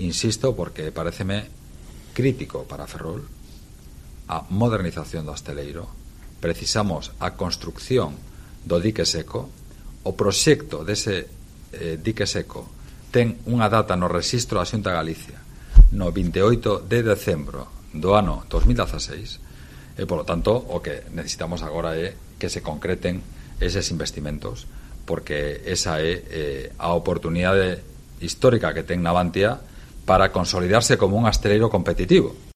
insisto, porque paréceme crítico para Ferrol a modernización do Asteleiro. Precisamos a construcción do dique seco. O proxecto dese dique seco ten unha data no rexistro da Xunta de Galicia no 28 de decembro do ano 2016 e, polo tanto, o que necesitamos agora é que se concreten eses investimentos, porque esa é a oportunidade histórica que ten Navantia para consolidarse como un asteleiro competitivo.